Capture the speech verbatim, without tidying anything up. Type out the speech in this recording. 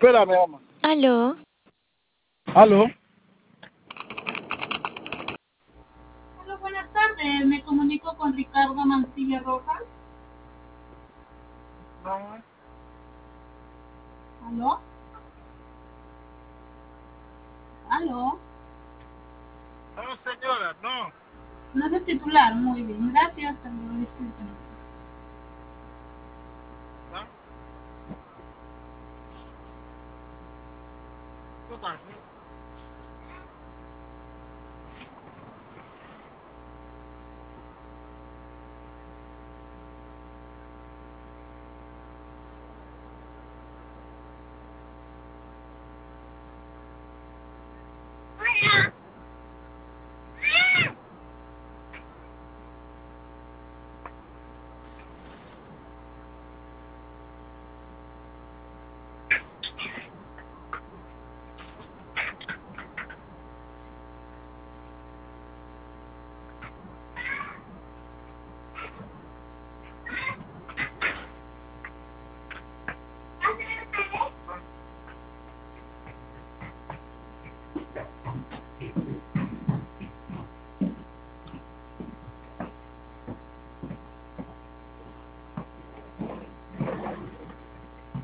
Espérame, mamá. Aló, ¿Aló? Hola, buenas tardes. Me comunico con Ricardo Mancilla Rojas. No, ¿Aló? ¿Aló? no, señora, no. No es el titular. Muy bien. Gracias. Hasta luego. Disculpen. No. Total.